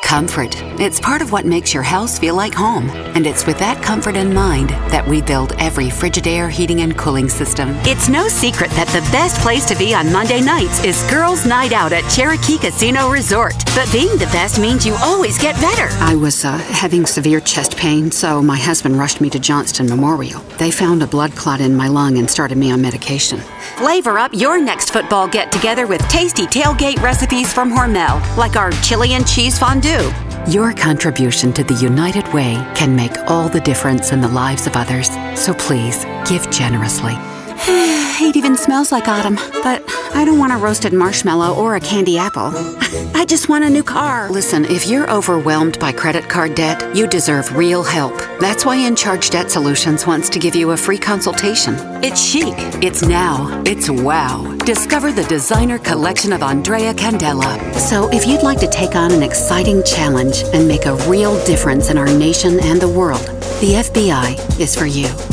Comfort. It's part of what makes your house feel like home. And it's with that comfort in mind that we build every Frigidaire heating and cooling system. It's no secret that the best place to be on Monday nights is Girls' Night Out at Cherokee Casino Resort. But being the best means you always get better. I was having severe chest pain, so my husband rushed me to Johnston Memorial. They found a blood clot in my lung and started me on medication. Flavor up your next football get-together with tasty tailgate recipes from Hormel, like our chili and cheese fondue. Your contribution to the United Way can make all the difference in the lives of others. So please, give generously. It even smells like autumn, but I don't want a roasted marshmallow or a candy apple. I just want a new car. Listen, if you're overwhelmed by credit card debt, you deserve real help. That's why In Charge Debt Solutions wants to give you a free consultation. It's chic, it's now, it's wow. Discover the designer collection of Andrea Candela. So if you'd like to take on an exciting challenge and make a real difference in our nation and the world, the FBI is for you.